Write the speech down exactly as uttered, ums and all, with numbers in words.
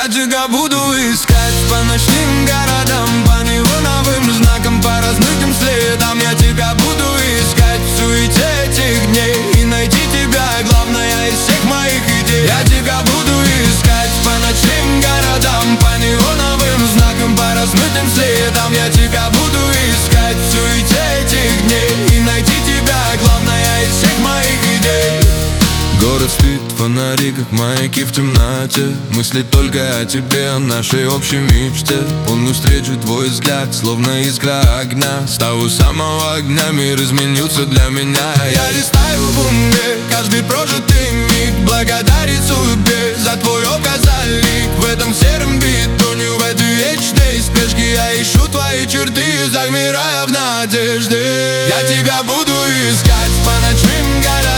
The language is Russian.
Я тебя буду искать по ночным городам, по неоновым знакам, по размытым следам. Я тебя буду искать в суете этих дней и найти тебя, главное из всех моих идей. Я тебя буду искать по ночным городам, по неоновым знакам, по размытым следам. Я тебя буду искать в суете этих дней и найти тебя, главное из всех моих идей. Город спит, фонари как маяки в темноте. Мысли только о тебе, о нашей общей мечте. Полную встречу твой взгляд, словно искра огня. С того самого огня мир изменился для меня. Я листаю в уме каждый прожитый миг, благодарен судьбе за твой образ лик. В этом сером бетоне, в этой вечной спешке я ищу твои черты, замирая в надежде. Я тебя буду искать по ночным городам,